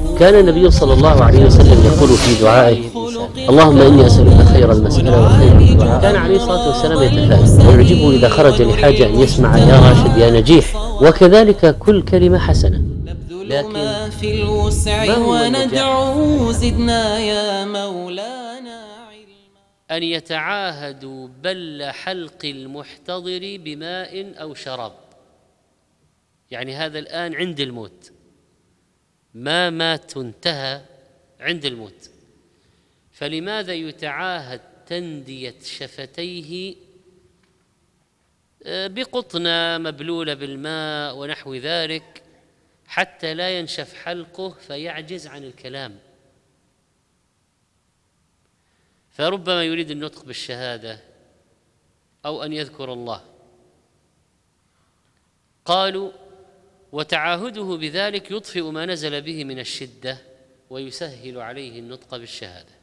كان النبي صلى الله عليه وسلم يقول في دعائه: اللهم إني أسألك خير المسألة وخير الدعاء. كان عليه الصلاة والسلام يتفائل ويعجبه إذا خرج لحاجة أن يسمع يا راشد يا نجيح، وكذلك كل كلمة حسنة. لكن ما في الوسع وندعو زدنا يا مولانا علما. أن يتعاهدوا بل حلق المحتضر بماء أو شراب، يعني هذا الآن عند الموت، ما مات انتهى عند الموت، فلماذا يتعاهد تندية شفتيه بقطنة مبلولة بالماء ونحو ذلك حتى لا ينشف حلقه فيعجز عن الكلام، فربما يريد النطق بالشهادة أو أن يذكر الله. قالوا: وتعاهده بذلك يطفئ ما نزل به من الشدة ويسهل عليه النطق بالشهادة.